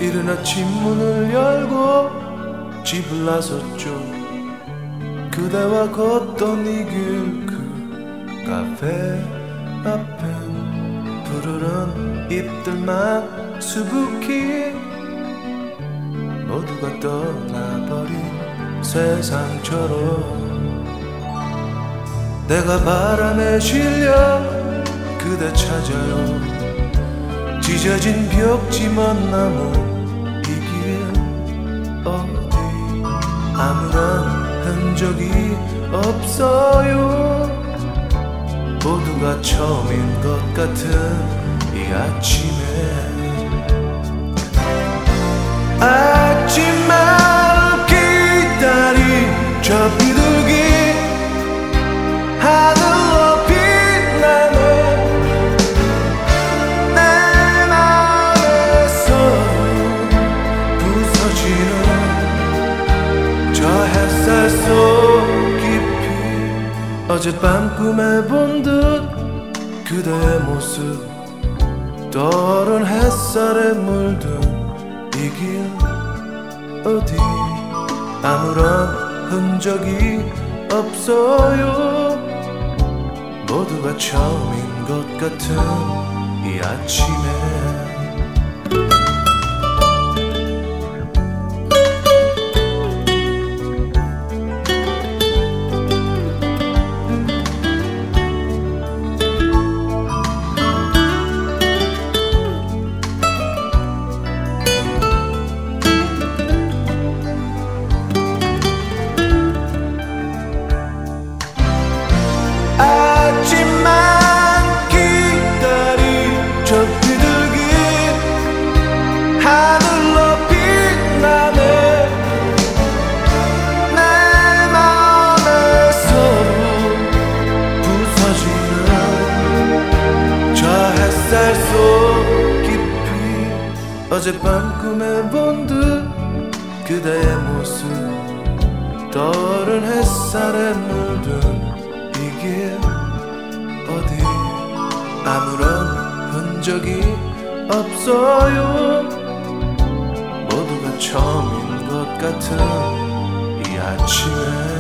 이른 아침 문을 열고 집을 나섰죠. 그대와 걷던 이 길 그 카페 앞엔 푸르른 잎들만 수북히 모두가 떠나버린 세상처럼 내가 바람에 실려 그대 찾아요. 찢어진 벽지 먼 나무 이 길 어디 아무런 흔적이 없어요. 모두가 처음인 것 같은 이 아침에 아침만 기다린 저 비둘기 하늘로 빛나는 내 맘에서 부서지는 저 햇살 속 깊이 어젯밤 꿈에 본 듯 그대의 모습 떠오른 햇살에 물든 이 길 어디 아무런 흔적이 없어요. 모두가 처음인 것 같은 이 아침에 햇살 속 깊이 어젯밤 꿈에 본 듯 그대의 모습 떠오른 햇살에 물든 이 길 어디 아무런 흔적이 없어요. 모두가 처음인 것 같은 이 아침에